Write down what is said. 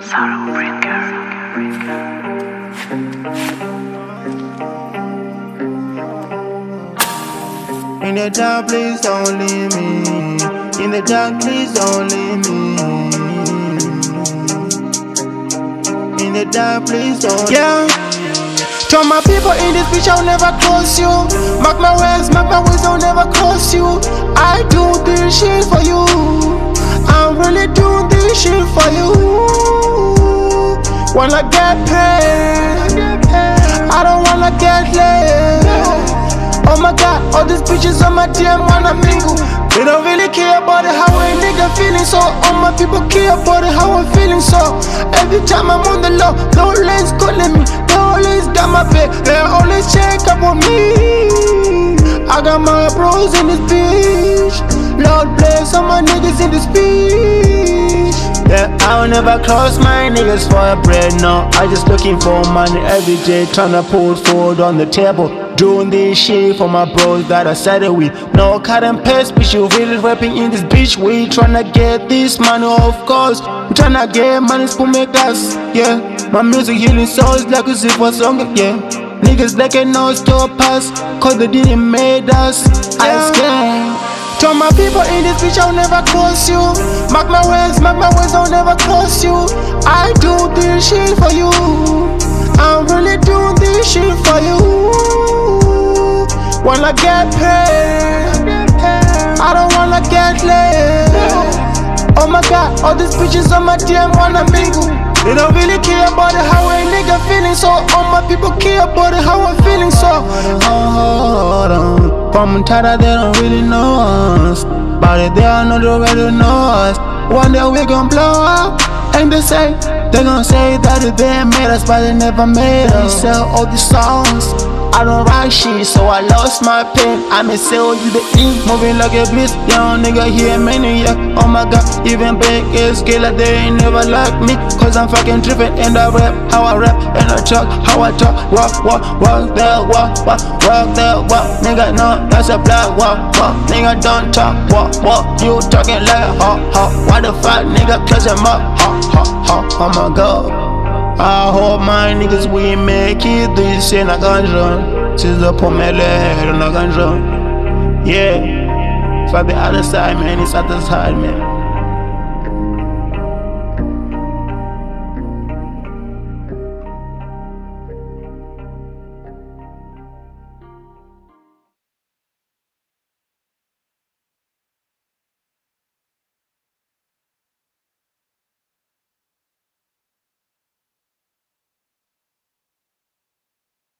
In the dark, please don't leave me. In the dark, please don't leave me. In the dark, please don't. Yeah. Tell my people in this bitch, I'll never cross you. Mark my ways, I'll never cross you. I do this shit for you. I'm really doing this shit for you. Wanna get paid, I don't wanna get laid. Oh my god, all these bitches on my DM wanna mingle. They don't really care about it, how a nigga feeling. So all my people care about it, how I'm feeling. So every time I'm on the low, no lanes calling me. They always got my back, they always check up on me. I got my bros in this bitch. Lord bless all my niggas in this bitch. Yeah, I'll never close my niggas for a bread, no. I just looking for money every day, tryna put food on the table. Doing this shit for my bros that I started with. No cut and paste, bitch, you really rapping in this bitch. We tryna get this money, of course. We tryna get money for make us, yeah. My music healing souls like a zip for song, yeah. Niggas like it no stop us, cause they didn't made us, I scared. Tell my people in this bitch, I'll never cross you. Mark my ways, I'll never cross you. I do this shit for you. I'm really doing this shit for you. Wanna get paid, I don't wanna get laid. Oh my god, all these bitches on my DM wanna mingle. They don't really care about it, how a nigga feeling. So all my people care about it, how I'm feeling. So hold on, from Tada they don't really know us, but if they are not already know us. One day we gon' blow up, and they say they gon' say that they made us, but they never made us. Sell all these songs, I don't write shit, so I lost my pen. I may sell you the ink, moving like a beast. Young nigga here, many, yeah. Oh my god, even big is killer, they ain't never like me. Cause I'm fucking driven and I rap, how I rap, and I talk, how I talk. Walk there, walk there, walk. Nigga, no, that's a black walk. Nigga, don't talk, walk. You talking like, why the fuck, nigga, close them up, oh my god. I hope my niggas we make it this year, I can run. Since the pomele, I can run. Yeah, for the other side, man, it's other side, man.